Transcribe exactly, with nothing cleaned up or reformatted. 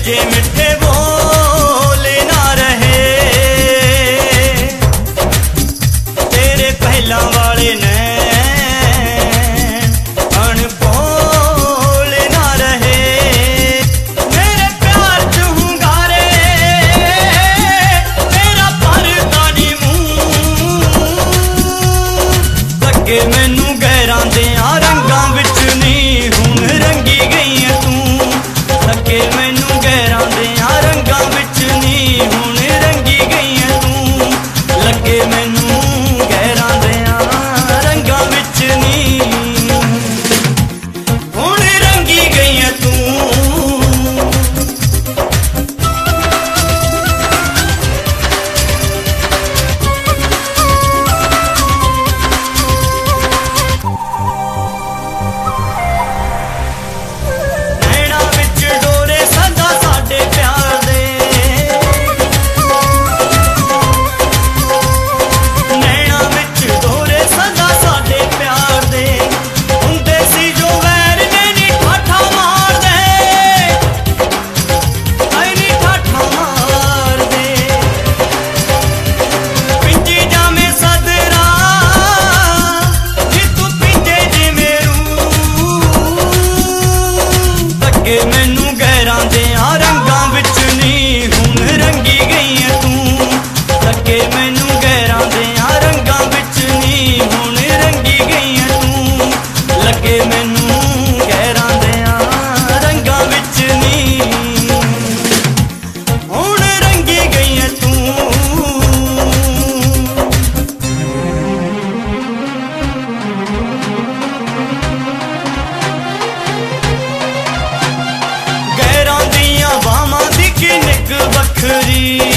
जे मिठे बोले ना रहे, तेरे पहला वाले नैन अनभोले ना रहे। मेरे प्यार च हुंगारे तेरा भरदा नी मूंह, लगे मैनू गैरां देयां रंगां विच नी हुण रंगी गई है तू। लगे मैनू गैरां देयां रंगां विच नी हुण रंगी गई है तू। लगे मैनू गैरां देयां रंगां विच नी हुण रंगी गई है तू। मैनू गैरां देयां रंगां विच नी हुण रंगी गई है तू। लगे मैनू गैरां देयां रंगां विच नी हुण रंगी गई है तू। लगे मैनू गैरां देयां रंगां विच नी हुण रंगी गई है तू। गैरां दियां बावां दी किनिक बखरी